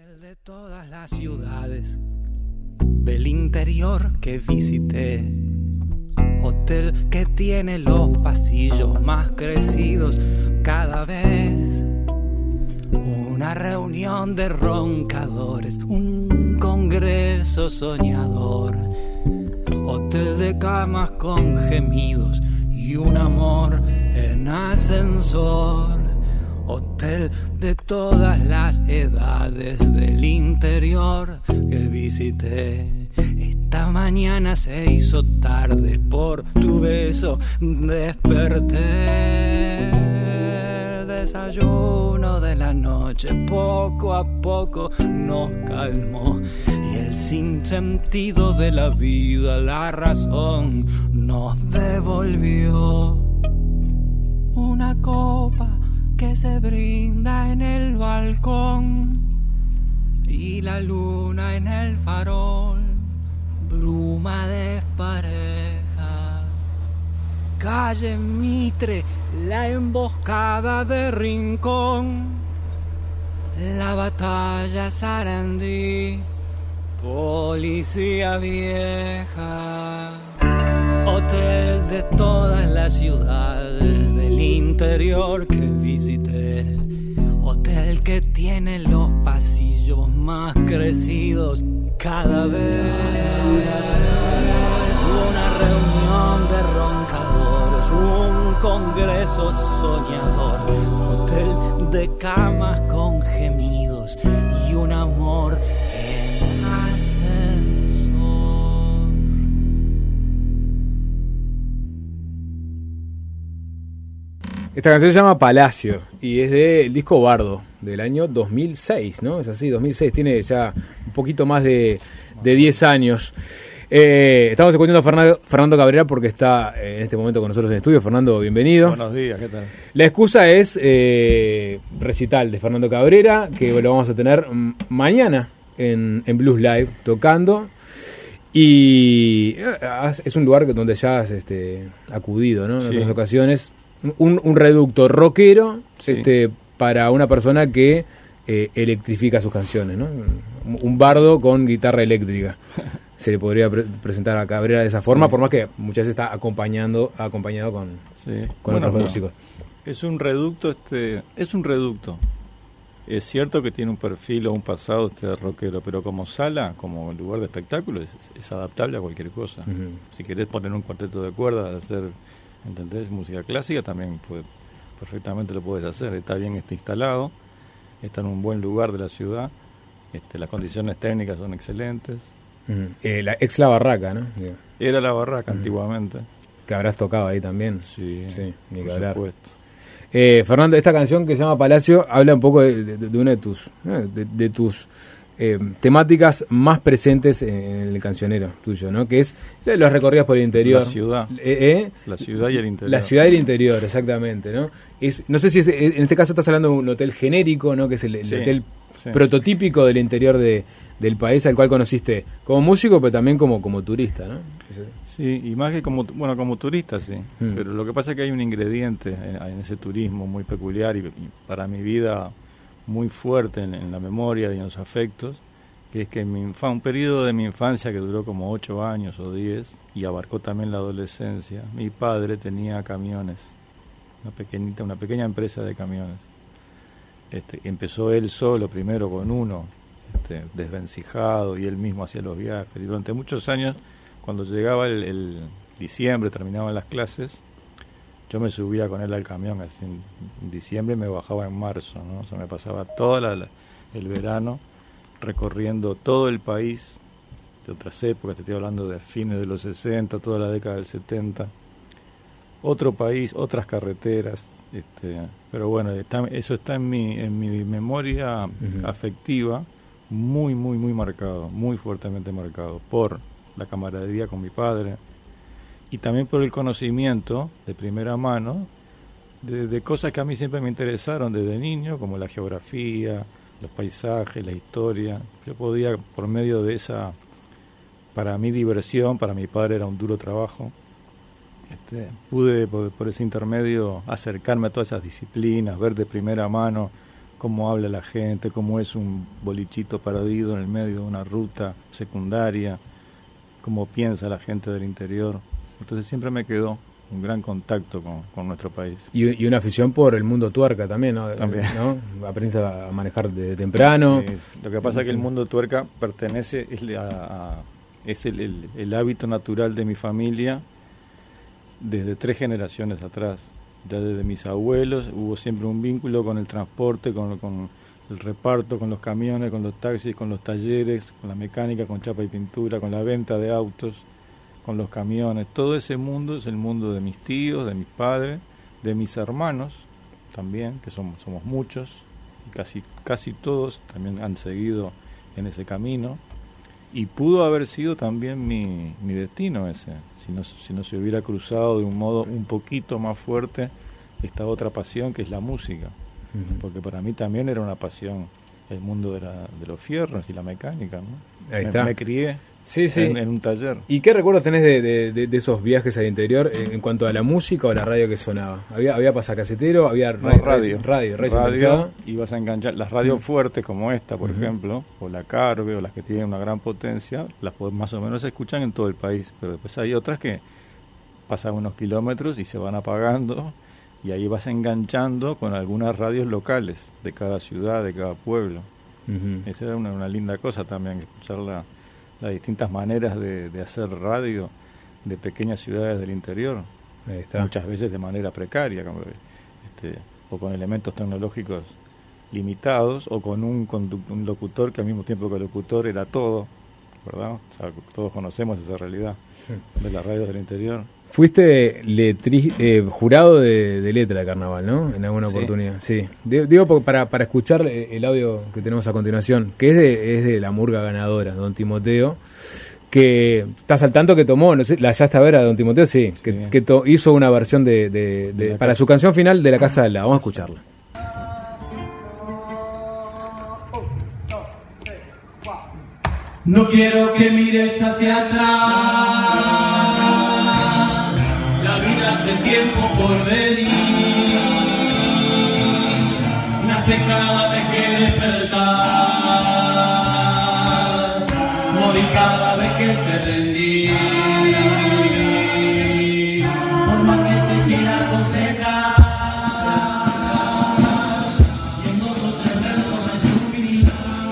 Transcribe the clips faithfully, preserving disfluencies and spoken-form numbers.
Hotel de todas las ciudades del interior que visité, hotel que tiene los pasillos más crecidos cada vez, una reunión de roncadores, un congreso soñador, hotel de camas con gemidos y un amor en ascensor, hotel de todas las edades del interior que visité. Esta mañana se hizo tarde por tu beso, desperté. El desayuno de la noche poco a poco nos calmó y el sinsentido de la vida, la razón, nos devolvió. Una copa que se brinda en el balcón y la luna en el farol, bruma despareja. Calle Mitre, la emboscada de Rincón, la batalla Sarandí, policía vieja. Hotel de todas las ciudades del interior que visité, hotel que tiene los pasillos más crecidos cada vez, una reunión de roncadores, un congreso soñador, hotel de camas con gemidos y un amor en ascensor. Esta canción se llama Palacio y es del disco Bardo del año dos mil seis, ¿no? Es así, dos mil seis, tiene ya un poquito más de, de diez años. Eh, estamos escuchando a Fernando, Fernando Cabrera porque está eh, en este momento con nosotros en estudio. Fernando, bienvenido. Buenos días, ¿qué tal? La excusa es eh, recital de Fernando Cabrera, que lo vamos a tener mañana en, en Blues Live tocando. Y es un lugar donde ya has este, acudido, ¿no? En Sí. otras ocasiones. Un, un reducto rockero, Sí. este, para una persona que eh, electrifica sus canciones, ¿no? Un, un bardo con guitarra eléctrica. Se le podría pre- presentar a Cabrera de esa forma, Sí. por más que muchas veces está acompañando, acompañado con, Sí. con Bueno, otros pero músicos. Es un reducto, este, es un reducto. Es cierto que tiene un perfil o un pasado este rockero, pero como sala, como lugar de espectáculo, es, es adaptable a cualquier cosa. Uh-huh. Si querés poner un cuarteto de cuerdas, hacer, ¿entendés? Música clásica, también puede, perfectamente lo puedes hacer. Está bien, está instalado, está en un buen lugar de la ciudad, este, las condiciones técnicas son excelentes. Uh-huh. Eh, la ex La Barraca, ¿no? Digo, Era la barraca Uh-huh. antiguamente. que habrás tocado ahí también. Sí, Sí, ni que por hablar. supuesto. Eh, Fernando, esta canción que se llama Palacio habla un poco de, de, de una de tus eh, de, de tus eh, temáticas más presentes en el cancionero tuyo, ¿no? Que es los recorridos por el interior. La ciudad. Eh, eh, La ciudad y el interior. La ciudad y el interior, exactamente, ¿no? Es, no sé si es, en este caso estás hablando de un hotel genérico, ¿no? Que es el, el Sí, hotel sí. prototípico del interior de, del país al cual conociste como músico, pero también como, como turista, ¿no? Sí, y más que como, bueno, como turista, sí. Mm. Pero lo que pasa es que hay un ingrediente en, en ese turismo muy peculiar y, y para mi vida muy fuerte en, en la memoria y en los afectos, que es que en mi infa- un periodo de mi infancia que duró como ocho años o diez y abarcó también la adolescencia, mi padre tenía camiones, una pequeñita, una pequeña empresa de camiones. Este, empezó él solo primero con uno, este, desvencijado, y él mismo hacía los viajes. Y durante muchos años, cuando llegaba el, el diciembre, terminaban las clases, yo me subía con él al camión. Así en, en diciembre me bajaba en marzo, ¿no? O sea, me pasaba todo la, la, el verano recorriendo todo el país, de otras épocas, te estoy hablando de fines de los sesenta, toda la década del setenta. Otro país, otras carreteras, este, pero bueno, está, eso está en mi, en mi memoria Uh-huh. afectiva muy, muy, muy marcado, muy fuertemente marcado por la camaradería con mi padre y también por el conocimiento de primera mano de, de cosas que a mí siempre me interesaron desde niño, como la geografía, los paisajes, la historia. Yo podía, por medio de esa, para mí diversión, para mi padre era un duro trabajo, este, pude por, por ese intermedio acercarme a todas esas disciplinas, ver de primera mano cómo habla la gente, cómo es un bolichito perdido en el medio de una ruta secundaria, cómo piensa la gente del interior. Entonces siempre me quedó un gran contacto con, con nuestro país. Y, y una afición por el mundo tuerca también, ¿no? También. ¿No? Aprendiste a manejar de temprano. Sí, lo que pasa es que el mundo tuerca pertenece, es, a, a, es el, el, el hábito natural de mi familia desde tres generaciones atrás. Ya desde mis abuelos hubo siempre un vínculo con el transporte, con, con el reparto, con los camiones, con los taxis, con los talleres, con la mecánica, con chapa y pintura, con la venta de autos, con los camiones. Todo ese mundo es el mundo de mis tíos, de mis padres, de mis hermanos también, que somos, somos muchos, y casi, casi todos también han seguido en ese camino. Y pudo haber sido también mi, mi destino ese, si no, si no se hubiera cruzado de un modo un poquito más fuerte esta otra pasión que es la música. Uh-huh. Porque para mí también era una pasión el mundo de, la, de los fierros y la mecánica, ¿no? Ahí me, está. me crié sí, sí. En, en un taller. ¿Y qué recuerdos tenés de, de, de, de esos viajes al interior en, en cuanto a la música o la radio que sonaba? ¿Había, había pasacasetero? ¿Había no, radio? Radio. Radio, radio, radio ibas a enganchar. Las radios uh-huh. fuertes como esta, por uh-huh. ejemplo, o la Carve, o las que tienen una gran potencia, las más o menos se escuchan en todo el país. Pero después hay otras que pasan unos kilómetros y se van apagando, y ahí vas enganchando con algunas radios locales de cada ciudad, de cada pueblo. Uh-huh. Esa era una, una linda cosa también, escuchar la, las distintas maneras de, de hacer radio de pequeñas ciudades del interior. Ahí está. Muchas veces de manera precaria, como, este, o con elementos tecnológicos limitados, o con un, condu- un locutor que al mismo tiempo que locutor era todo, ¿verdad? O sea, todos conocemos esa realidad de las radios del interior. Fuiste letri- eh, jurado de, de letra de carnaval, ¿no? En alguna sí. oportunidad. Sí. Digo, para, para escuchar el audio que tenemos a continuación, que es de, es de la murga ganadora, Don Timoteo, que estás al tanto que tomó, no sé, la hallaste a ver a Don Timoteo, sí, que, sí. que to- hizo una versión de, de, de, de para casa. Su canción final de La Casa de la. Vamos a escucharla. No quiero que mires hacia atrás. La vida hace tiempo por venir. Nace cada vez que despertás. Morir cada vez que te rendís. Por más que te quiera aconsejar. Y en dos o tres versos resumir.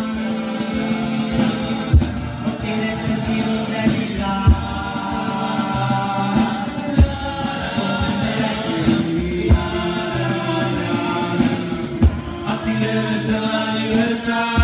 No tiene sentido en realidad. Debe ser la libertad,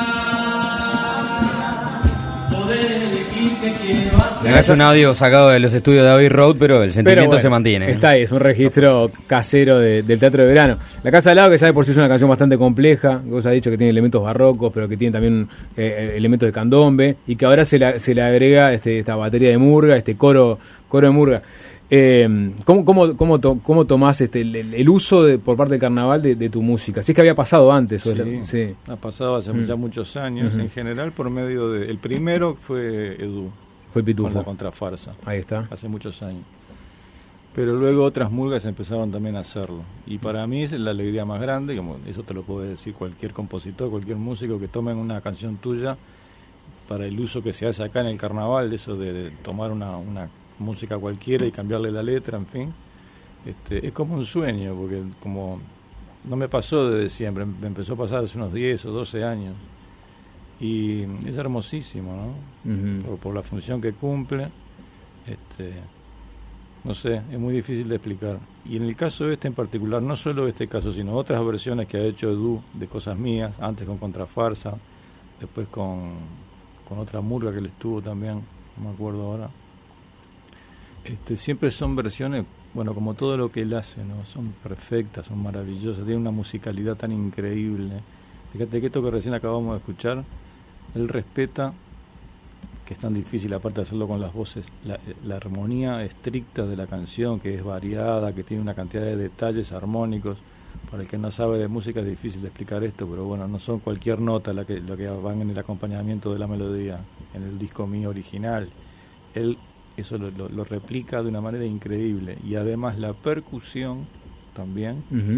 poder elegir qué quiero hacer. Es un audio sacado de los estudios de Abbey Road, pero el sentimiento pero bueno, se mantiene. Está ahí, es un registro casero de, del Teatro de Verano. La Casa del Lago, que ya de por sí es una canción bastante compleja, vos has dicho que tiene elementos barrocos, pero que tiene también eh, elementos de candombe, y que ahora se, la, se le agrega este, esta batería de murga, este coro, coro de murga. Eh, ¿Cómo, cómo, cómo, to, cómo tomás este, el, el uso de, por parte del carnaval de, de tu música? Si es que había pasado antes. Sí, o la, sí. ha pasado hace mm. ya muchos años, uh-huh. en general por medio de... El primero fue Edu. Fue Pitufo. Con la contrafarsa. Ahí está. Hace muchos años. Pero luego otras murgas empezaron también a hacerlo. Y para mí es la alegría más grande, como eso te lo puede decir cualquier compositor, cualquier músico, que tomen una canción tuya para el uso que se hace acá en el carnaval, de eso de, de tomar una... una música cualquiera y cambiarle la letra, en fin, este, es como un sueño, porque como no me pasó desde siempre, me empezó a pasar hace unos diez o doce años, y es hermosísimo, ¿no? Uh-huh. por, por la función que cumple, este, no sé, es muy difícil de explicar. Y en el caso de este en particular, no solo este caso, sino otras versiones que ha hecho Edu de cosas mías, antes con Contrafarsa, después con, con otra murga que le estuvo también, no me acuerdo ahora. Este, siempre son versiones, bueno, como todo lo que él hace, ¿no? Son perfectas, son maravillosas, tiene una musicalidad tan increíble. Fíjate que esto que recién acabamos de escuchar, él respeta, que es tan difícil aparte de hacerlo con las voces, la, la armonía estricta de la canción, que es variada, que tiene una cantidad de detalles armónicos. Para el que no sabe de música es difícil de explicar esto, pero bueno, no son cualquier nota la que, la que van en el acompañamiento de la melodía, en el disco mío original. Él eso lo, lo, lo replica de una manera increíble, y además la percusión también, uh-huh.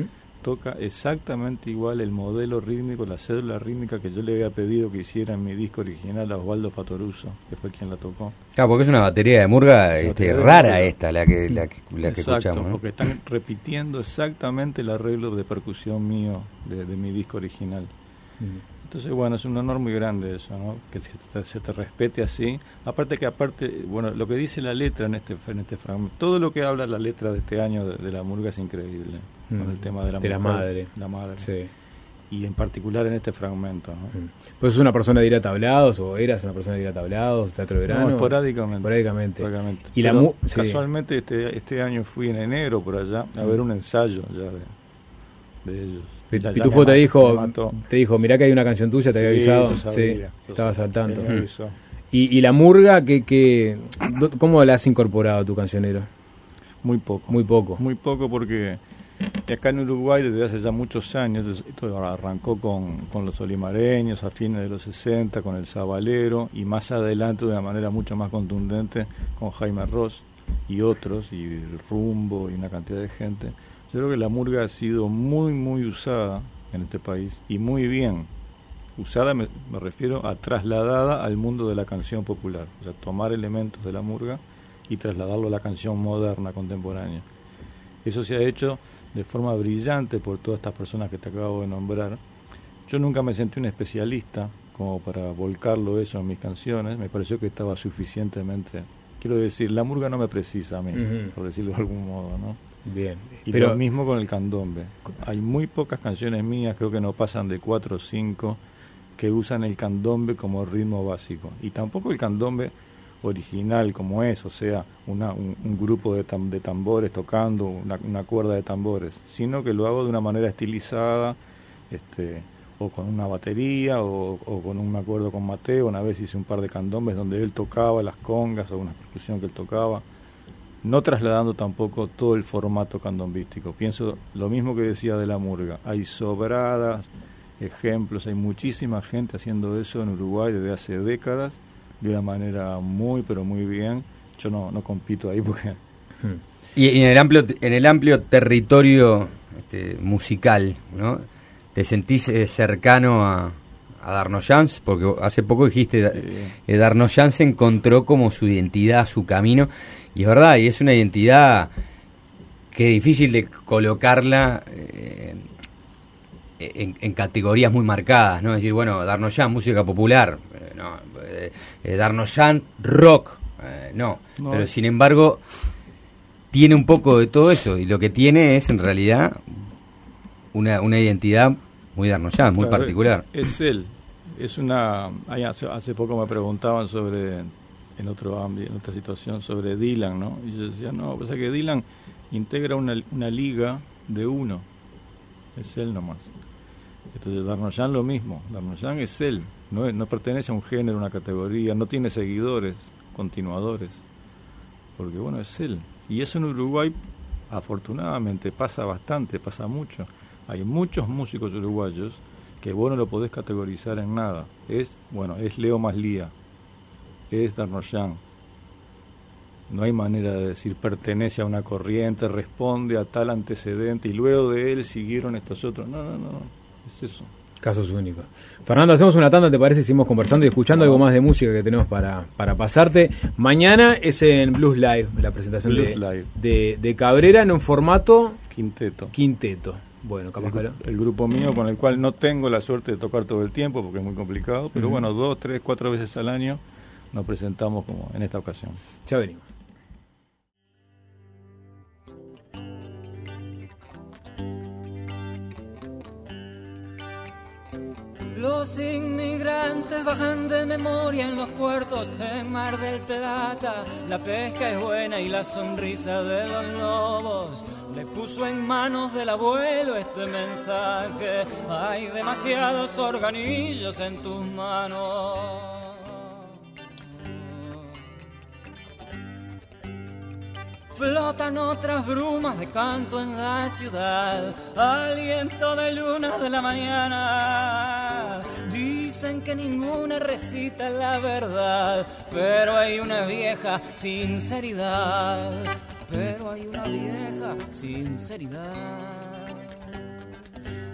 toca exactamente igual el modelo rítmico, la cédula rítmica que yo le había pedido que hiciera en mi disco original a Osvaldo Fatoruso, que fue quien la tocó. Claro, porque es una batería de murga este, rara esta, la que, la que, la que Exacto, escuchamos, ¿no? Porque están repitiendo exactamente el arreglo de percusión mío de, de mi disco original. Mm. Entonces, bueno, es un honor muy grande eso, ¿no? Que se te, se te respete así. Aparte que, aparte, bueno, lo que dice la letra en este en este fragmento, todo lo que habla la letra de este año de, de la murga es increíble. Mm. Con el tema de la, de mujer, la madre. La madre. Sí. Y en particular en este fragmento, ¿no? Mm. ¿Pues sos una persona de ir a tablados o eras una persona de ir a tablados, teatro de verano? No, esporádicamente. Esporádicamente. esporádicamente. Y la mu- sí. Casualmente este este año fui en enero por allá a ver un ensayo ya de, de ellos. Pitufo te dijo, te dijo, mirá que hay una canción tuya, te sí, había avisado. Sabía, sí, estabas al tanto. Mm. Y, y la murga, que, que, ¿cómo la has incorporado a tu cancionero? Muy poco. Muy poco. Muy poco porque acá en Uruguay desde hace ya muchos años, esto arrancó con, con los olimareños a fines de los sesenta, con el Zabalero, y más adelante de una manera mucho más contundente con Jaime Ross y otros, y el Rumbo y una cantidad de gente. Yo creo que la murga ha sido muy, muy usada en este país, y muy bien usada, me, me refiero a trasladada al mundo de la canción popular, o sea, tomar elementos de la murga y trasladarlo a la canción moderna, contemporánea. Eso se ha hecho de forma brillante por todas estas personas que te acabo de nombrar. Yo nunca me sentí un especialista como para volcarlo eso en mis canciones, me pareció que estaba suficientemente, quiero decir, la murga no me precisa a mí, uh-huh. por decirlo de algún modo, ¿no? Bien. Y pero lo mismo con el candombe. Hay muy pocas canciones mías, creo que no pasan de cuatro o cinco, que usan el candombe como ritmo básico. Y tampoco el candombe original como es, o sea, una, un, un grupo de, tam, de tambores tocando una, una cuerda de tambores, sino que lo hago de una manera estilizada, este, o con una batería, o, o con un acuerdo con Mateo. Una vez hice un par de candombes donde él tocaba las congas o una percusión que él tocaba, no trasladando tampoco todo el formato candombístico. Pienso lo mismo que decía de la murga, hay sobradas ejemplos, hay muchísima gente haciendo eso en Uruguay desde hace décadas, de una manera muy, pero muy bien. Yo no, no compito ahí porque... Y en el amplio, en el amplio territorio este, musical, ¿no? ¿Te sentís eh, cercano a, a Darnoyans? Porque hace poco dijiste, sí. eh, Darnoyans encontró como su identidad, su camino, y es verdad, y es una identidad que es difícil de colocarla eh, en, en categorías muy marcadas, ¿no? Es decir, bueno, Darnoyans, música popular, eh, no, eh, eh, Darnoyans, rock, eh, no. no, pero es... sin embargo tiene un poco de todo eso, y lo que tiene es en realidad una, una identidad muy Darnoyans, muy claro, particular. Es él, es una... Hace, hace poco me preguntaban sobre, en otro ámbito, en otra situación, sobre Dylan, ¿no? Y yo decía, no, pasa que Dylan integra una, una liga de uno, es él nomás. Entonces Darnoyans lo mismo, Darnoyans es él, no, es, no pertenece a un género, una categoría, no tiene seguidores, continuadores, porque bueno, es él. Y eso en Uruguay, afortunadamente, pasa bastante, pasa mucho. Hay muchos músicos uruguayos que vos no lo podés categorizar en nada. Es, bueno, es Leo Maslía, es Darnoyans. No hay manera de decir pertenece a una corriente, responde a tal antecedente y luego de él siguieron estos otros. No, no, no, es eso. Casos únicos. Fernando, hacemos una tanda, ¿te parece? Seguimos conversando y escuchando algo más de música que tenemos para, para pasarte. Mañana es en Blues Live, la presentación Blues de, Live. De, de Cabrera en un formato... Quinteto. Quinteto. Bueno, capaz el, el grupo mío con el cual no tengo la suerte de tocar todo el tiempo porque es muy complicado, pero uh-huh. bueno, dos, tres, cuatro veces al año nos presentamos como en esta ocasión. Ya venimos. Los inmigrantes bajan de memoria en los puertos en Mar del Plata. La pesca es buena y la sonrisa de los lobos le puso en manos del abuelo este mensaje. Hay demasiados organillos en tus manos. Flotan otras brumas de canto en la ciudad, aliento de luna de la mañana. Dicen que ninguna recita la verdad, pero hay una vieja sinceridad. Pero hay una vieja sinceridad.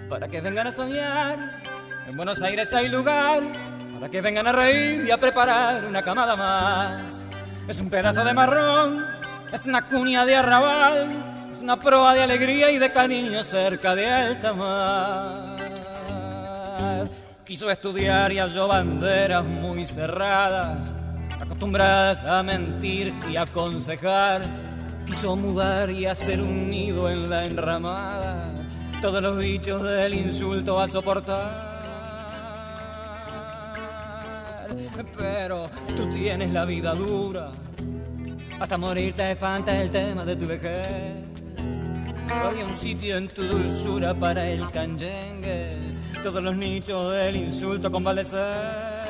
para que vengan a soñar. En Buenos Aires hay lugar para que vengan a reír y a preparar una camada más. Es un pedazo de marrón, es una cuña de arrabal, es una proa de alegría y de cariño cerca de alta mar. Quiso estudiar y halló banderas muy cerradas, acostumbradas a mentir y aconsejar. Quiso mudar y hacer un nido en la enramada, todos los bichos del insulto a soportar. Pero tú tienes la vida dura, hasta morir te espanta el tema de tu vejez. Había un sitio en tu dulzura para el canyengue, todos los nichos del insulto convalecer.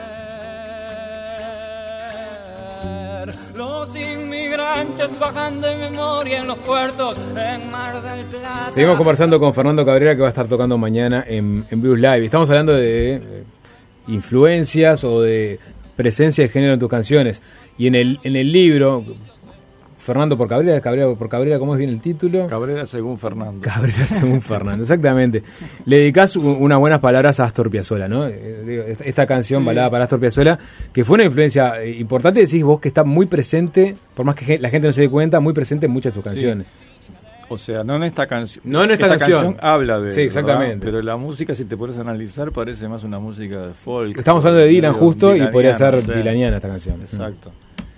Los inmigrantes bajan de memoria en los puertos en Mar del Plata. Seguimos conversando con Fernando Cabrera, que va a estar tocando mañana en, en Blues Live. Estamos hablando de eh, influencias o de presencia de género en tus canciones. Y en el, en el libro, Fernando por Cabrera, Cabrera por Cabrera, ¿cómo es bien el título? Cabrera según Fernando. Cabrera según Fernando, exactamente. Le dedicás unas buenas palabras a Astor Piazzolla, ¿no? Esta canción, sí, balada para Astor Piazzolla, que fue una influencia importante, decís vos que está muy presente, por más que la gente no se dé cuenta, muy presente en muchas de tus canciones. Sí. O sea, no en esta canción. No en esta, esta canción. canción habla de. Sí, exactamente. ¿verdad? Pero la música, si te pones a analizar, parece más una música de folk. Estamos hablando de Dylan justo y podría ser o sea, dilaniana esta canción. Exacto.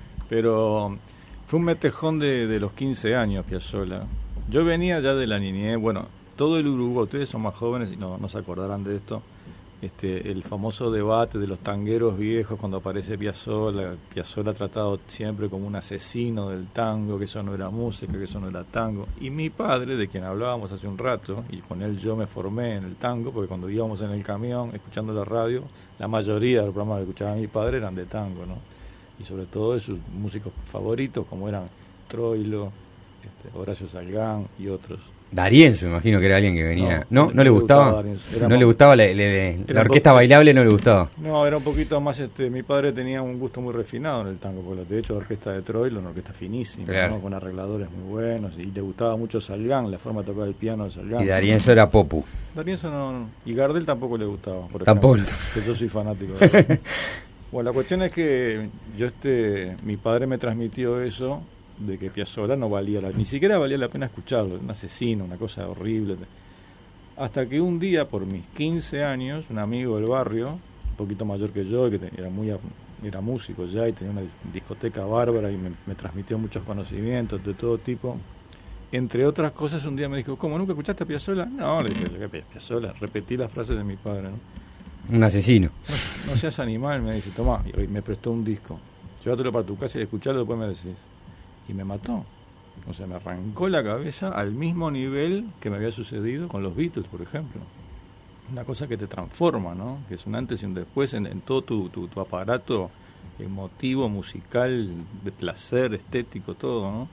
Pero fue un metejón de, de los quince años, Piazzolla. Yo venía ya de la niñez. Bueno, todo el Uruguay, ustedes son más jóvenes y no, no se acordarán de esto. Este, el famoso debate de los tangueros viejos cuando aparece Piazzolla. Piazzolla tratado siempre como un asesino del tango, que eso no era música, que eso no era tango. Y mi padre, de quien hablábamos hace un rato, y con él yo me formé en el tango, porque cuando íbamos en el camión escuchando la radio, la mayoría de los programas que escuchaba mi padre eran de tango, ¿no? Y sobre todo de sus músicos favoritos, como eran Troilo, este, Horacio Salgán y otros. D'Arienzo, me imagino que era alguien que venía. ¿No? ¿No, no le gustaba? gustaba ¿No le gustaba la, la, la orquesta bailable? ¿No le gustaba? No, era un poquito más... este Mi padre tenía un gusto muy refinado en el tango, porque de hecho la orquesta de Troilo, una orquesta finísima, claro, ¿no? Con arregladores muy buenos, y le gustaba mucho Salgán, la forma de tocar el piano de Salgán. Y D'Arienzo era popu. D'Arienzo no, no. Y Gardel tampoco le gustaba, por tampoco. ejemplo, que yo soy fanático de eso. Bueno, la cuestión es que yo este mi padre me transmitió eso, de que Piazzolla no valía la, ni siquiera valía la pena escucharlo, un asesino, una cosa horrible. Hasta que un día, por mis quince años, un amigo del barrio, un poquito mayor que yo, que era muy era músico ya y tenía una discoteca bárbara y me, me transmitió muchos conocimientos de todo tipo. Entre otras cosas, un día me dijo, ¿cómo, nunca escuchaste a Piazzolla? No, le dije, Piazzolla, repetí las frases de mi padre, ¿no? Un asesino. No, no seas animal, me dice, tomá, y me prestó un disco. Llévatelo para tu casa y escuchalo, después me decís. Y me mató. O sea, me arrancó la cabeza al mismo nivel que me había sucedido con los Beatles, por ejemplo. Una cosa que te transforma, ¿no? Que es un antes y un después en, en todo tu, tu, tu aparato emotivo, musical, de placer, estético, todo, ¿no?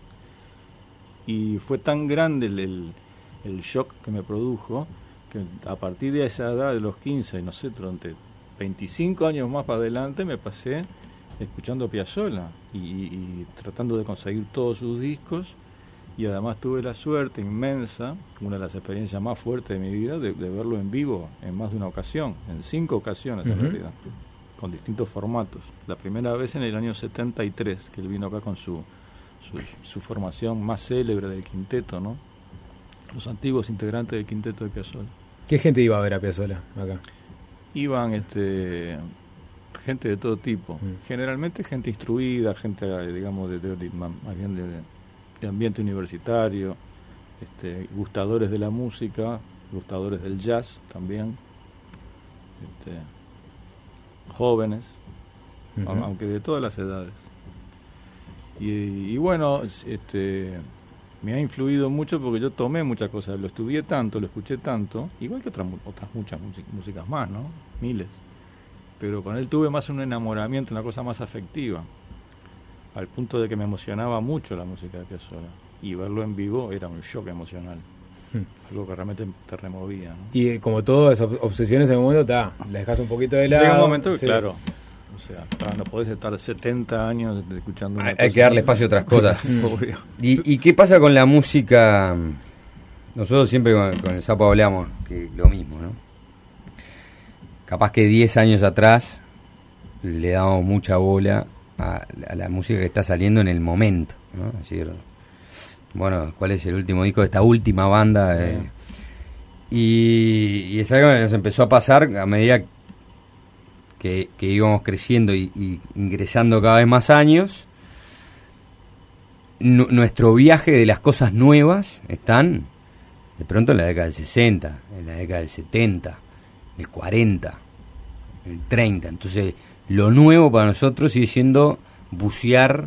Y fue tan grande el, el, el shock que me produjo, que a partir de esa edad de los quince, no sé, durante veinticinco años más para adelante me pasé escuchando Piazzolla y, y tratando de conseguir todos sus discos, y además tuve la suerte inmensa, una de las experiencias más fuertes de mi vida, de, de verlo en vivo en más de una ocasión, en cinco ocasiones uh-huh. en realidad, con distintos formatos. La primera vez en el año setenta y tres, que él vino acá con su, su, su formación más célebre del quinteto, ¿no? Los antiguos integrantes del quinteto de Piazzolla. ¿Qué gente iba a ver a Piazzolla acá? Iban este gente de todo tipo, mm. generalmente gente instruida, gente digamos de, de, de más bien de, de ambiente universitario, este, gustadores de la música, gustadores del jazz también, este, jóvenes, uh-huh. aunque de todas las edades. Y, y bueno, este me ha influido mucho porque yo tomé muchas cosas, lo estudié tanto, lo escuché tanto, igual que otras otras muchas músicas más, ¿no? Miles. Pero con él tuve más un enamoramiento, una cosa más afectiva, al punto de que me emocionaba mucho la música de Piazzolla, y verlo en vivo era un shock emocional, hmm. algo que realmente te removía, ¿no? Y como todas esas obsesiones en un momento, ta, la dejas un poquito de lado. Llega un momento que, sí. claro, o sea, no podés estar setenta años escuchando una hay, cosa. Hay que darle espacio a otras cosas. ¿Y, ¿Y qué pasa con la música nosotros siempre con, con el Sapo hablamos que lo mismo, ¿no? Capaz que diez años atrás le damos mucha bola a, a la música que está saliendo en el momento, ¿no? Es decir, bueno, ¿cuál es el último disco de esta última banda? Eh, y, y es algo que nos empezó a pasar a medida que, que íbamos creciendo y, y ingresando cada vez más años. N- nuestro viaje de las cosas nuevas están de pronto en la década del sesenta, en la década del setenta, el cuarenta, el treinta. Entonces, lo nuevo para nosotros sigue siendo bucear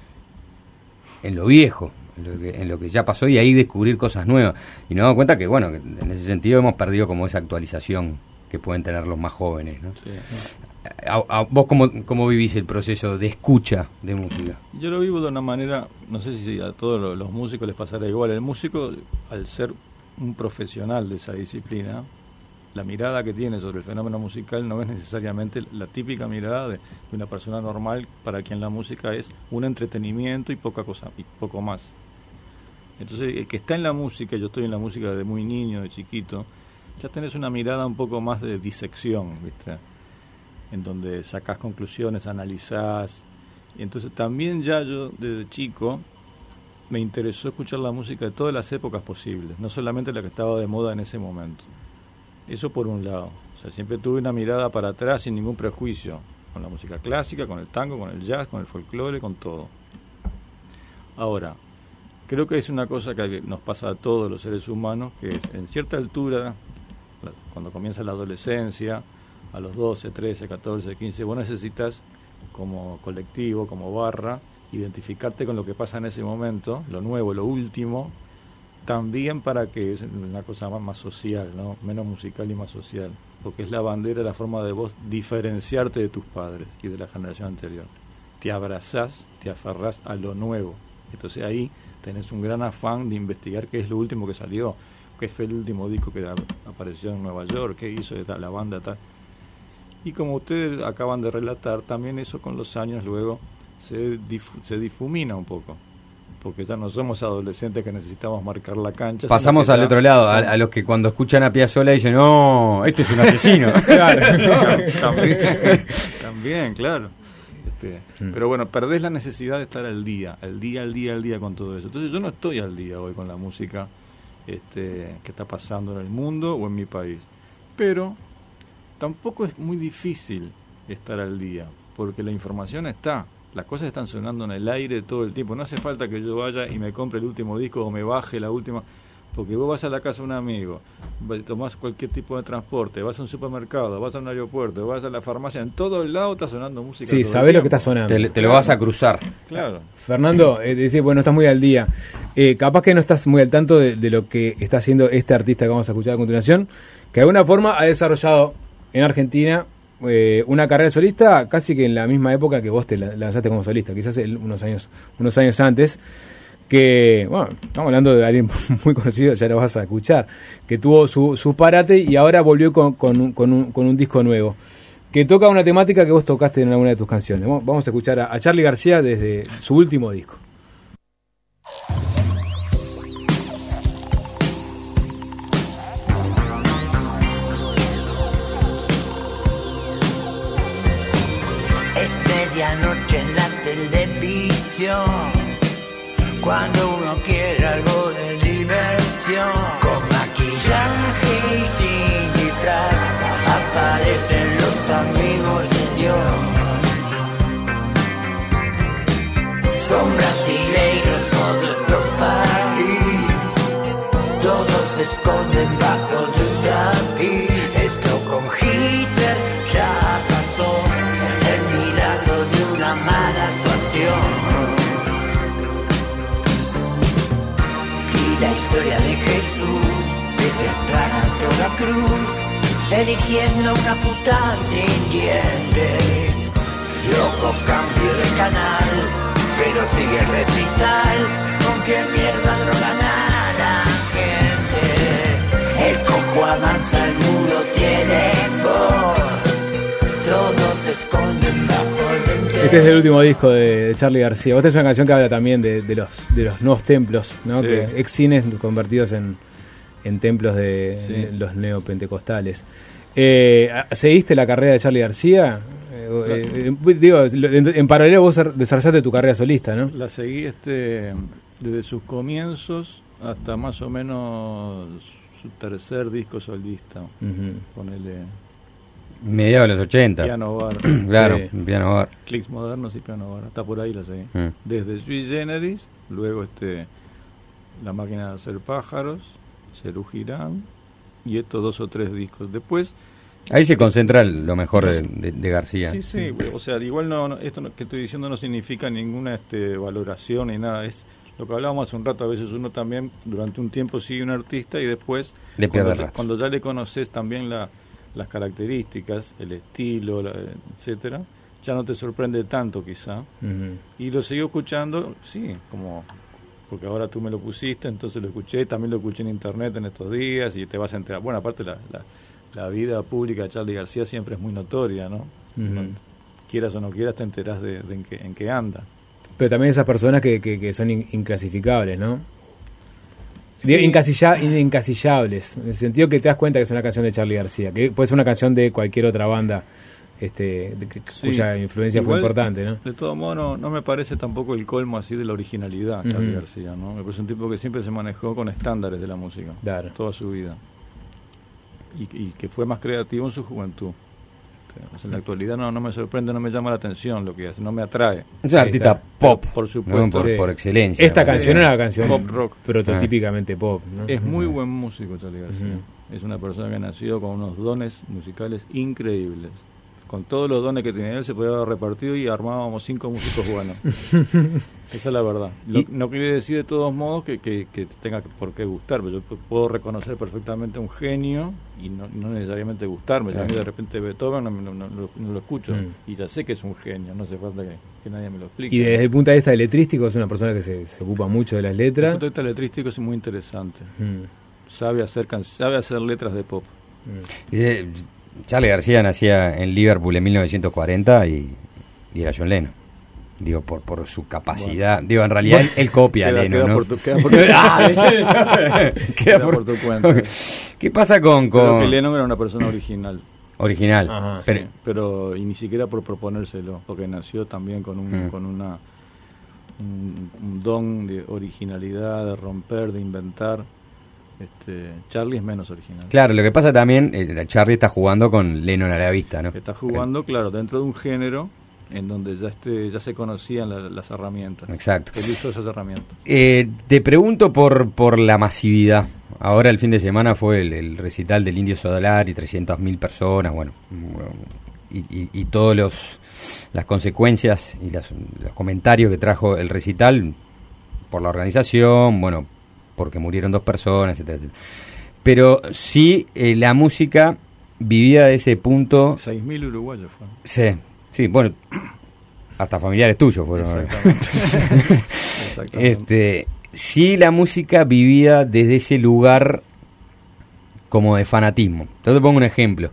en lo viejo, en lo que, en lo que ya pasó, y ahí descubrir cosas nuevas. Y nos damos cuenta que, bueno, que en ese sentido hemos perdido como esa actualización que pueden tener los más jóvenes, ¿no? Sí. A, a, ¿Vos cómo, cómo vivís el proceso de escucha de música? Yo lo vivo de una manera, no sé si a todos los, los músicos les pasará igual. El músico, al ser un profesional de esa disciplina, la mirada que tiene sobre el fenómeno musical no es necesariamente la típica mirada de, de una persona normal para quien la música es un entretenimiento y poca cosa y poco más. Entonces, el que está en la música, yo estoy en la música desde muy niño, de chiquito, ya tenés una mirada un poco más de disección, ¿viste? En donde sacás conclusiones, analizás. Y entonces también ya yo desde chico me interesó escuchar la música de todas las épocas posibles, no solamente la que estaba de moda en ese momento. Eso por un lado. O sea, siempre tuve una mirada para atrás sin ningún prejuicio, con la música clásica, con el tango, con el jazz, con el folclore, con todo. Ahora, creo que es una cosa que nos pasa a todos los seres humanos, que es en cierta altura, cuando comienza la adolescencia, a los doce, trece, catorce, quince, vos necesitas como colectivo, como barra, identificarte con lo que pasa en ese momento, lo nuevo, lo último, también para que es una cosa más, más social, ¿no? Menos musical y más social, porque es la bandera, la forma de vos diferenciarte de tus padres y de la generación anterior. Te abrazás, te aferrás a lo nuevo. Entonces ahí tenés un gran afán de investigar qué es lo último que salió, qué fue el último disco que apareció en Nueva York, qué hizo la banda tal. Y como ustedes acaban de relatar, también eso con los años luego se, dif- se difumina un poco, porque ya no somos adolescentes que necesitamos marcar la cancha. Pasamos al otro lado, a, a los que cuando escuchan a Piazzolla dicen, no, esto es un asesino. Claro. No, también, también, claro. Este, mm. Pero bueno, perdés la necesidad de estar al día, al día, al día, al día con todo eso. Entonces yo no estoy al día hoy con la música este, que está pasando en el mundo o en mi país. Pero tampoco es muy difícil estar al día, porque la información está, las cosas están sonando en el aire todo el tiempo. No hace falta que yo vaya y me compre el último disco o me baje la última, porque vos vas a la casa de un amigo, tomás cualquier tipo de transporte, vas a un supermercado, vas a un aeropuerto, vas a la farmacia, en todo el lado está sonando música. Sí, sabés lo que está sonando. Te, te lo vas a cruzar. Claro. Fernando, eh, dice, bueno, estás muy al día. Eh, capaz que no estás muy al tanto de, de lo que está haciendo este artista que vamos a escuchar a continuación, que de alguna forma ha desarrollado en Argentina eh, una carrera solista casi que en la misma época que vos te lanzaste como solista, quizás el, unos años unos años antes, que, bueno, estamos hablando de alguien muy conocido, ya lo vas a escuchar, que tuvo su, su parate y ahora volvió con, con, un, con, un, con un disco nuevo, que toca una temática que vos tocaste en alguna de tus canciones. Vamos a escuchar a, a Charly García desde su último disco. Medianoche en la televisión, cuando uno quiere algo de diversión, con maquillaje y sin disfraz, aparecen los amigos de Dios. Son brasileiros o de otro país, todos se esconden bajo del tapiz. Esto con Hitler ya pasó, mala actuación. Y la historia de Jesús, desde atrás hasta la cruz, eligiendo una puta sin dientes. Loco cambio de canal, pero sigue el recital. ¿Con qué mierda drogan a la gente? El cojo avanza, el muro tiene voz, todos se esconden bajo el ventero. Este es el último disco de, de Charly García. Esta es una canción que habla también de, de los de los nuevos templos, ¿no? Sí. Que ex cines convertidos en, en templos de Sí. en los neopentecostales. Eh, ¿Seguiste la carrera de Charly García? Eh, eh, digo, en, en paralelo vos desarrollaste tu carrera solista, ¿no? La seguí este desde sus comienzos hasta más o menos su tercer disco solista. Uh-huh. Ponele Mediados de los ochenta. Piano Bar, Claro, Sí. Piano Bar. Clics Modernos y Piano Bar. Hasta por ahí la seguí. Mm. Desde Sui Generis, luego este La Máquina de Hacer Pájaros, Cerú Girán y estos dos o tres discos. Después Ahí se concentra lo mejor de, de, de García. Sí, sí, o sea, igual no, no esto no- que estoy diciendo no significa ninguna este, valoración ni nada, es lo que hablábamos hace un rato, a veces uno también durante un tiempo sigue un artista y después Le pierde cuando, el ya, rastro. cuando ya le conoces también la, las características, el estilo, la- etcétera, ya no te sorprende tanto quizá. Uh-huh. Y lo sigo escuchando, sí, como porque ahora tú me lo pusiste, entonces lo escuché, también lo escuché en internet en estos días y te vas a enterar. Bueno, aparte la, la, la vida pública de Charly García siempre es muy notoria, ¿no? Ujú. No- quieras o no quieras te enterás de, de en, qué, en qué anda. Pero también esas personas que, que, que son in- inclasificables, ¿no? Sí. Digo, Incasilla, in- incasillables, en el sentido que te das cuenta que es una canción de Charly García, que puede ser una canción de cualquier otra banda este, de que- Sí. cuya influencia fue Igual, importante, ¿no? De todo modo, no, no me parece tampoco el colmo así de la originalidad, Charly Ujú. García, ¿no? Me parece un tipo que siempre se manejó con estándares de la música, Claro. toda su vida. Y, y que fue más creativo en su juventud. O sea, en la actualidad no, no me sorprende, no me llama la atención lo que hace, no me atrae. Es un Ahí artista está. pop, Por supuesto. ¿no? por, Sí. por excelencia. Esta me parece. canción era la canción Pop rock. prototípicamente pop, ¿no? Es muy buen músico Charly García. Ujú. Es una persona que nació con unos dones musicales increíbles. Con todos los dones que tenía él se podía haber repartido y armábamos cinco músicos buenos. Esa es la verdad. Lo- Y- no quiere decir de todos modos que, que, que tenga por qué gustar, pero yo p- puedo reconocer perfectamente un genio y no, no necesariamente gustarme. A mí de repente Beethoven no, no- no lo, no lo escucho Mm. y ya sé que es un genio, no hace falta que, que nadie me lo explique. Y desde el punto de vista letrístico es una persona que se, se ocupa mucho de las El letras. punto de vista letrístico es muy interesante. Mm, Sabe hacer, can- sabe hacer letras de pop. mm. Dice, Charly García nacía en Liverpool en mil novecientos cuarenta y, y era John Lennon. Digo, por, por su capacidad. Digo, en realidad él, él copia a Queda, Lennon, queda ¿no? por tu, queda por tu, Ah, queda por tu cuenta. ¿Qué pasa con, Creo con que Lennon era una persona original. original? Ajá. Pero- Sí, pero y ni siquiera por proponérselo, porque nació también con un Mm. con una un, un don de originalidad, de romper, de inventar. Este, Charly es menos original. Claro, lo que pasa también, eh, Charly está jugando con Lennon a la vista, ¿no? Está jugando, claro, dentro de un género en donde ya este ya se conocían la- las herramientas. Exacto. Él usó esas herramientas. Eh, te pregunto por, por la masividad. Ahora el fin de semana fue el, el recital del Indio Solar y trescientas mil personas, bueno, y, y, y todos los las consecuencias y las- los comentarios que trajo el recital por la organización, bueno, porque murieron dos personas, etcétera, etcétera. Pero sí, eh, la música vivía de ese punto. seis mil uruguayos fueron. Sí, sí, bueno, hasta familiares tuyos fueron. Exactamente. Exactamente. Este, sí, la música vivía desde ese lugar como de fanatismo. Yo te pongo un ejemplo.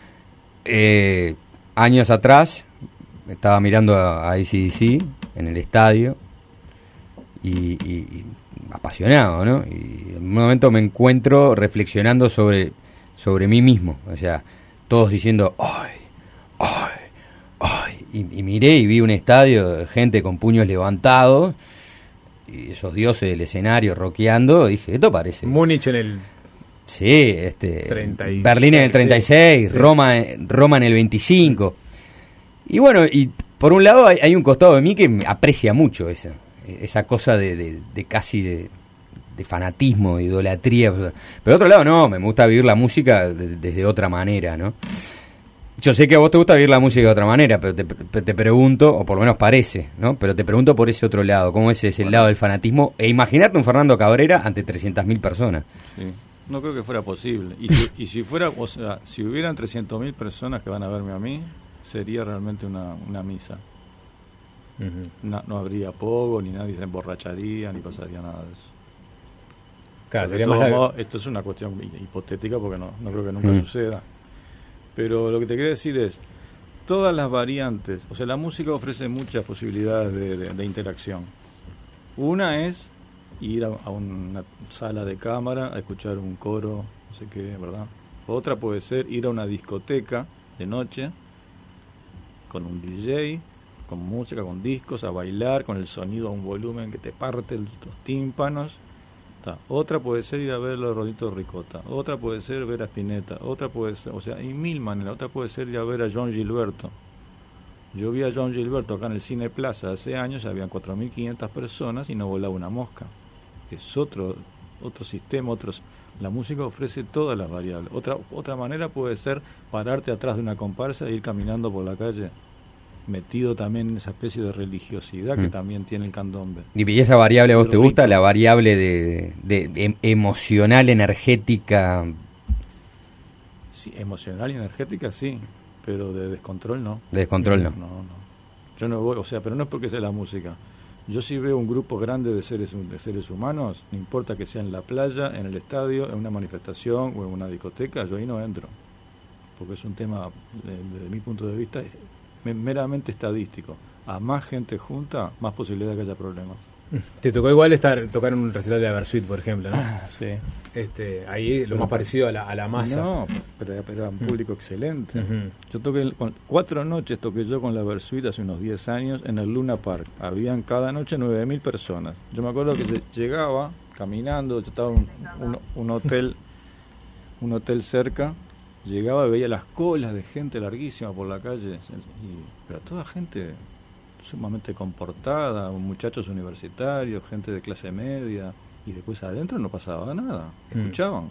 Eh, años atrás estaba mirando a, a A C D C en el estadio y, y- y apasionado, ¿no? Y en un momento me encuentro reflexionando sobre, sobre mí mismo. O sea, todos diciendo, ¡ay! ¡ay! ¡ay! Y, y miré y vi un estadio de gente con puños levantados y esos dioses del escenario rockeando. Dije, esto parece... Múnich en el... Sí, este, treinta y seis, Berlín en el treinta y seis, sí. Roma, Roma en el veinticinco. Y bueno, y por un lado hay, hay un costado de mí que me aprecia mucho esa, esa cosa de, de, de casi de, de fanatismo, de idolatría. Pero por otro lado no, me gusta vivir la música de- desde otra manera, ¿no? Yo sé que a vos te gusta vivir la música de otra manera, pero te, te pregunto, o por lo menos parece, ¿no? Pero te pregunto por ese otro lado, ¿cómo es ese Bueno. lado del fanatismo? E imaginate un Fernando Cabrera ante trescientas mil personas. Sí. No creo que fuera posible. Y si, y si fuera, o sea, si hubieran trescientas mil personas que van a verme a mí, sería realmente una, una misa. Ujú. No, no habría pogo, ni nadie se emborracharía, ni pasaría nada de eso. Claro, De sería todos más... modos, esto es una cuestión hi- hipotética porque no, no creo que nunca Mm. suceda. Pero lo que te quiero decir es, todas las variantes, o sea, la música ofrece muchas posibilidades de, de- de interacción. Una es ir a, a una sala de cámara a escuchar un coro, no sé qué, ¿verdad? Otra puede ser ir a una discoteca de noche con un D J, con música, con discos, a bailar, con el sonido a un volumen que te parte los tímpanos. Ta. Otra puede ser ir a ver los Roditos Ricota, otra puede ser ver a Spinetta, otra puede ser, o sea, hay mil maneras. Otra puede ser ir a ver a John Gilberto. Yo vi a John Gilberto acá en el Cine Plaza hace años, habían cuatro mil quinientas personas y no volaba una mosca. Es otro otro sistema, otros. La música ofrece todas las variables. Otra otra manera puede ser pararte atrás de una comparsa e ir caminando por la calle, metido también en esa especie de religiosidad mm. que también tiene el candombe. ¿Y esa variable a vos te gusta? ¿La variable de, de, de emocional, energética? Sí, emocional y energética sí, pero de descontrol no. De descontrol no. No, no. Yo no voy, o sea, pero no es porque sea la música. Yo sí veo un grupo grande de seres de seres humanos, no importa que sea en la playa, en el estadio, en una manifestación o en una discoteca, yo ahí no entro. Porque es un tema, desde mi punto de vista, meramente estadístico. A más gente junta, más posibilidad de que haya problemas. Te tocó igual estar tocar en un recital de Abersuit, por ejemplo, ¿no? Sí. Este, ahí lo más parecido a la, a la masa. No, pero, pero era un público uh-huh. excelente. Uh-huh. Yo toqué, con, cuatro noches toqué yo con la Abersuit hace unos diez años en el Luna Park. Habían cada noche nueve mil personas. Yo me acuerdo que llegaba caminando, yo estaba en un, un, un hotel, un hotel cerca. Llegaba y veía las colas de gente larguísima por la calle, y, pero toda gente sumamente comportada, muchachos universitarios, gente de clase media, y después adentro no pasaba nada, escuchaban.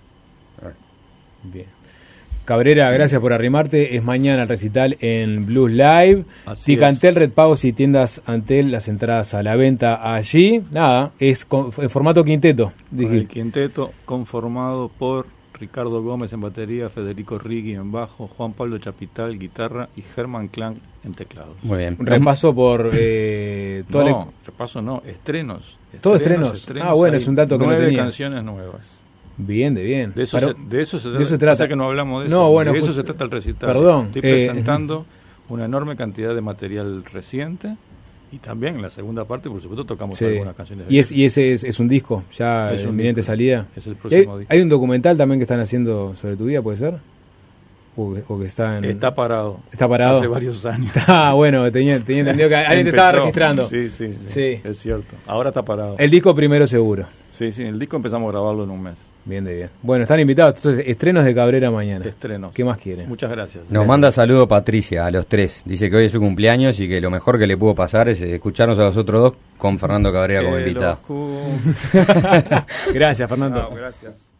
Mm. Bien. Cabrera, gracias por arrimarte. Es mañana el recital en Blues Live. Ticantel, Red Pagos y tiendas Antel, las entradas a la venta allí. Nada, es con, en formato quinteto. El quinteto conformado por Ricardo Gómez en batería, Federico Riggi en bajo, Juan Pablo Chapital guitarra y Germán Clank en teclados. Muy bien. Un repaso por eh, todo no, el... repaso no, estrenos. ¿Todo estrenos? estrenos? Ah, bueno, es un dato que no tenía. Nueve canciones nuevas. Bien, de bien. De eso, Pero, se, de eso se trata. De eso se trata. Pasa que no hablamos de eso. No, bueno, de eso pues, se trata el recital. Perdón. Estoy eh, presentando una enorme cantidad de material reciente. Y también en la segunda parte, por supuesto, tocamos sí. algunas canciones. ¿Y, es, y ese es, es un disco? ¿Ya es en un inminente disco, salida? Es el próximo ¿Hay, disco. ¿Hay un documental también que están haciendo sobre tu vida, puede ser? ¿O que, o que está en... Está parado. ¿Está parado? Hace varios años. Ah, bueno, tenía, tenía entendido que alguien te estaba registrando. Sí, sí, sí, sí. Es cierto. Ahora está parado. El disco primero seguro. Sí, sí, el disco empezamos a grabarlo en un mes. Bien, de bien. Bueno, están invitados. Entonces, estrenos de Cabrera mañana. Estrenos. ¿Qué más quieren? Muchas gracias. Nos gracias. manda saludo Patricia a los tres. Dice que hoy es su cumpleaños y que lo mejor que le pudo pasar es escucharnos a los otros dos con Fernando Cabrera como invitado. Gracias, Fernando. No, gracias.